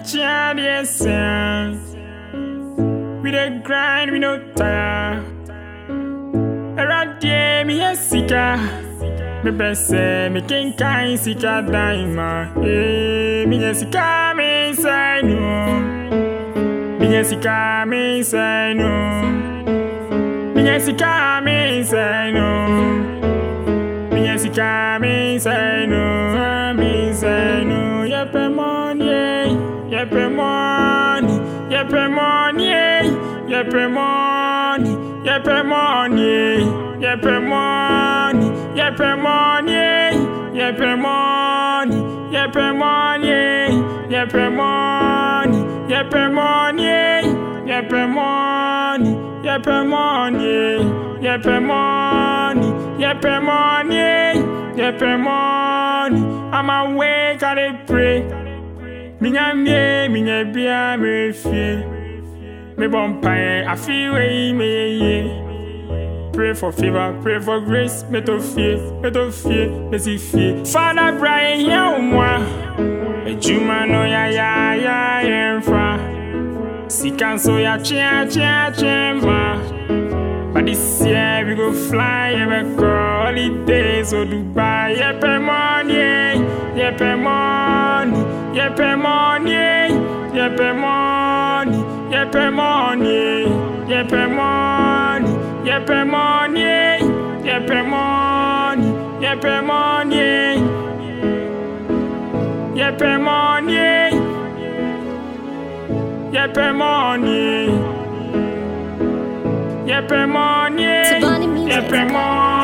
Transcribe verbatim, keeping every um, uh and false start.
child, yes, sir. We the grind, we no tire. Around here, me a sika. Me best say, me king kind sika daima. Eh, me a sika, me say no. Me a sika, me say no. Me a sika, me say no. Me a sika, me say no. Me say no. Yepe money, yepe money, yepe money, yepe money, yepe money, yepe money, yepe money, yepe money, yepe money, yepe money, yepe money, yepe money, yepe money, yepe money, yepe money, yepe money. I'm awake, I dey pray. Minya me, minya bia me fie. Me bumpire, I feel way me ye. Pray for favor, pray for grace. Me to fear, me to fear, me see fear. Father Brian, ya umwa. Me juma no ya ya ya yemfa. Sikan so ya chia chia chema. But this year we go fly, every girl, holidays, so Dubai. Yepe money, yepe money, yepe money, yepe money, yepe money, yepe money, yepe money, yepe money, yepe money, yepe money, yepe money. Yepe money, yepe money.